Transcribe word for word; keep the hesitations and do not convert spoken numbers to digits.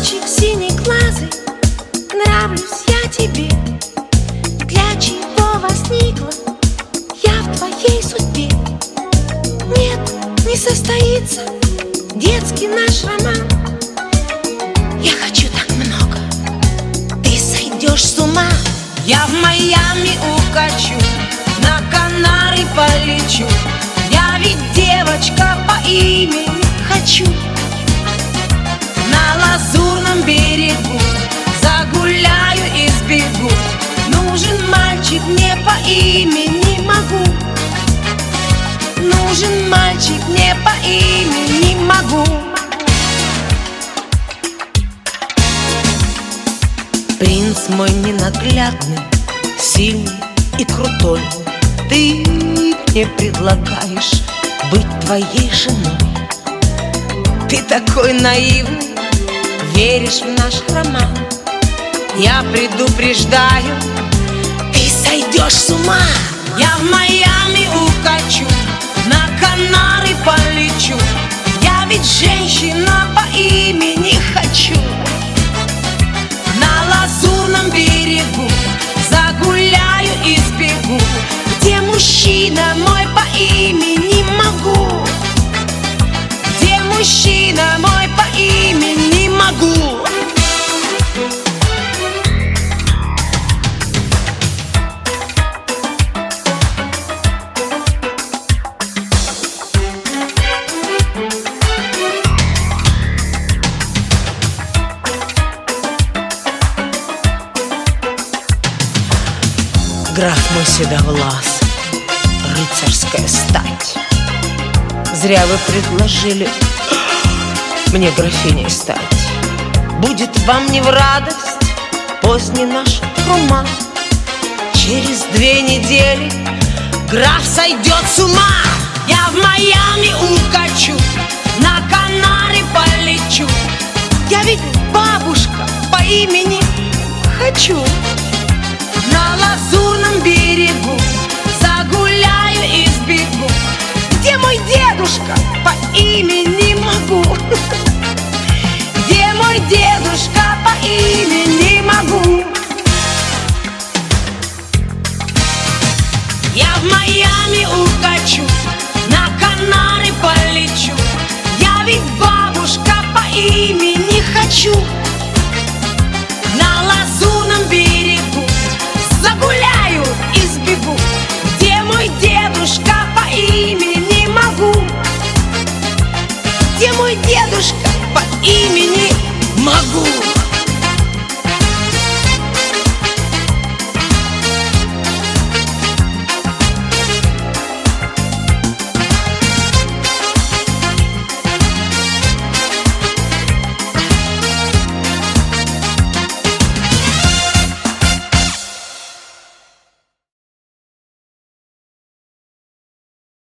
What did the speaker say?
мальчик синеглазый, нравлюсь я тебе. Для чего возникла я в твоей судьбе? Нет, не состоится детский наш роман. Я хочу так много, ты сойдешь с ума. Я в Майами укачу, на Канары полечу. Я ведь девочка по имени хочу. На лазурном берегу загуляю и сбегу. Нужен мальчик мне по имени Могу. Нужен мальчик мне по имени Могу. Принц мой ненаглядный, сильный и крутой, ты мне предлагаешь быть твоей женой. Ты такой наивный, веришь в наш роман. Я предупреждаю, ты сойдешь с ума. Я в Майами укачу, на Канары полечу. Я ведь женщина по имени хочу. На лазурном берегу загуляю и сбегу. Где мужчина мой по имени Могу? Где мужчина мой по имени Могу? Граф мой седовлас, рыцарская стать, зря вы предложили мне графиней стать. Будет вам не в радость поздний наш роман. Через две недели граф сойдет с ума. Я в Майами укачу, на Канары полечу. Я ведь бабушка по имени Хочу. На лазурном берегу загуляю и сбегу. Где мой дедушка по имени Могу? Где мой дедушка по имени Могу? Я в Майами укачу, на Канары полечу. Я ведь бабушка по имени Хочу. На лазурном берегу загуляю и сбегу. Где мой дедушка по имени Могу? Где мой дедушка по имени Могу?